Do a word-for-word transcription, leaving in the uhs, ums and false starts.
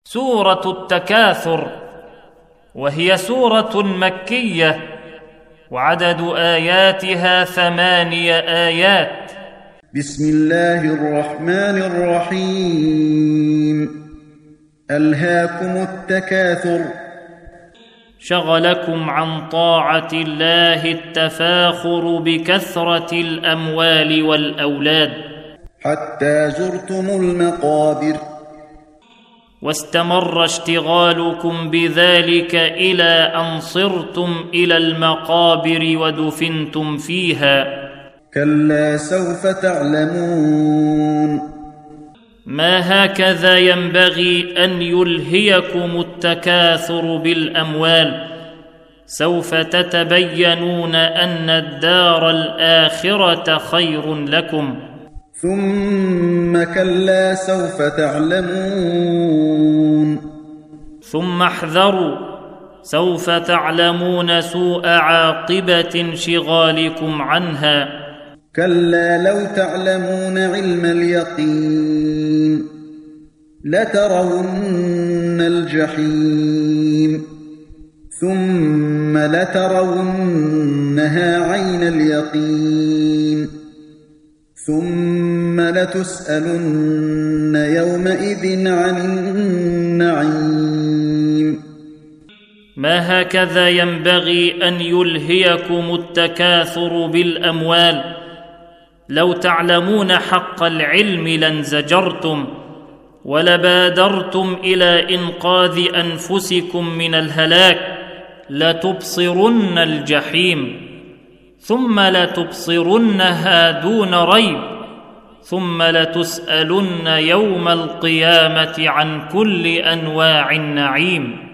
سورة التكاثر، وهي سورة مكية، وعدد آياتها ثماني آيات. بسم الله الرحمن الرحيم. ألهاكم التكاثر، شغلكم عن طاعة الله التفاخر بكثرة الأموال والأولاد، حتى زرتم المقابر، واستمر اشتغالكم بذلك إلى أن صرتم إلى المقابر ودفنتم فيها. كلا سوف تعلمون. ما هكذا ينبغي أن يلهيكم التكاثر بالأموال، سوف تتبينون أن الدار الآخرة خير لكم. ثم كلا سوف تعلمون. ثم احذروا، سوف تعلمون سوء عاقبة انشغالكم عنها. كلا لو تعلمون علم اليقين لترون الجحيم، ثم لترونها عين اليقين، ثم لتسألن يومئذ عن النعيم. ما هكذا ينبغي أن يلهيكم التكاثر بالأموال، لو تعلمون حق العلم لانزجرتم ولبادرتم إلى إنقاذ أنفسكم من الهلاك، لتبصرن الجحيم، ثم لتبصرنها دون ريب، ثم لتسألن يوم القيامة عن كل أنواع النعيم.